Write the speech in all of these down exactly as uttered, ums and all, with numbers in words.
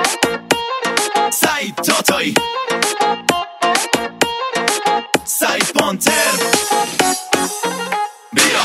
سعید تاتایی، سعید پانتر، بیا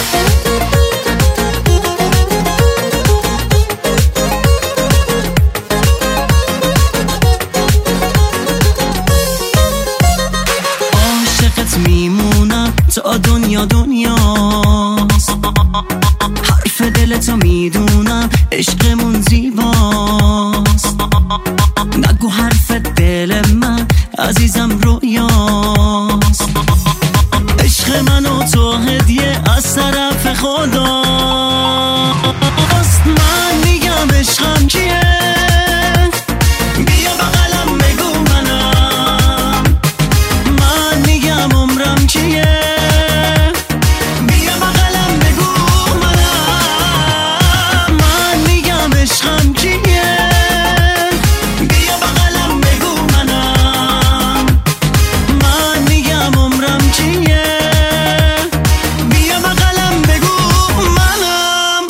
عاشقت میمونم تا دنیا دنیاست، حرف دلتو میدونم عشقمون زیباست، نگو حرف دل من عزیزم رویاست، عشق من و تو هدیه از طرف خداست. من میگم عشقم کیه، بیا بغلم بگو منم، من میگم عمرم کیه، بیا بغلم بگو منم، من میگم عشقم کیه، بیا بغلم بگو منم، من میگم عمرم کیه، بیا بغلم بگو منم.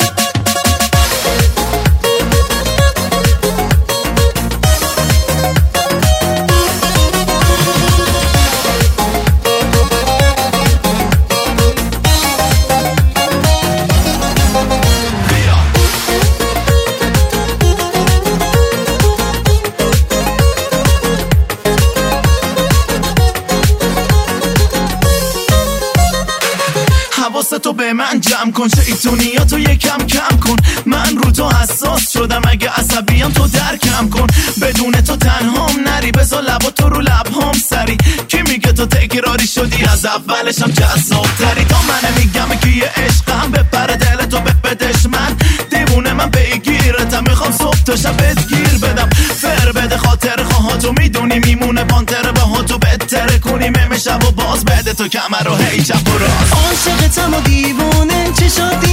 حواستو به من جمع کن، شیطونیاتو یکم کم کن، من رو تو حساس شدم، اگه عصبیم تو درکم کن، بدون تو تنهام نری، بذار لباتو رو لبهام سری، کی میگه تو تکراری شدی از اولشم جذاب تری، تا من میگم که یه عشقم بپره دلتو ببدش، من دیوونه من بگیرتم، میخوام صبح تا شب بهت گیر بدم، فر بده خاطر خواهاتو میدونی میمونه پانتر باهاتو بهتره کنی ممه شب و باز بده تو کمر رو هی چپ و راست. عاشقتم و دیوونه چشات